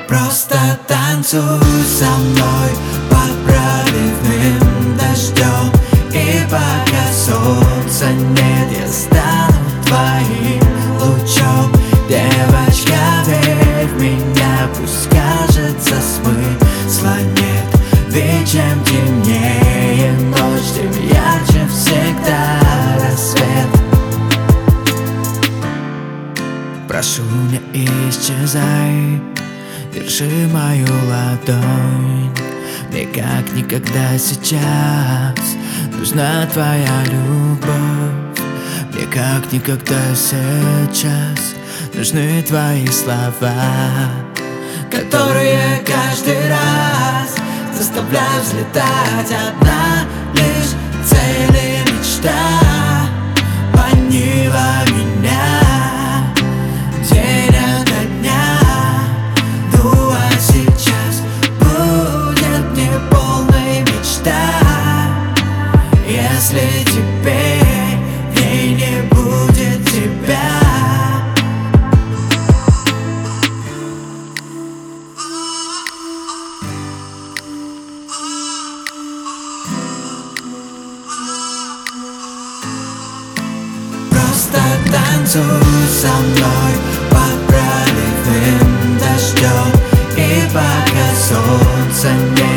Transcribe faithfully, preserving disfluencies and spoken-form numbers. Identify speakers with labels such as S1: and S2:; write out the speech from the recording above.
S1: Просто танцуй со мной под проливным дождем. И пока солнца нет, я стану твоим лучом. Девочка, верь в меня, пусть кажется смысла нет. Ведь чем темнее ночь, тем ярче всегда рассвет. Прошу, не исчезай, держи мою ладонь. Мне как никогда сейчас нужна твоя любовь. Мне как никогда сейчас нужны твои слова, которые каждый раз заставляют взлетать. Одна лишь цель и мечта манила меня день ото дня. Ну а сейчас будет неполной мечта, если теперь в ней не будет тебя. Просто танцуй со мной под проливным дождем. И пока солнца нет,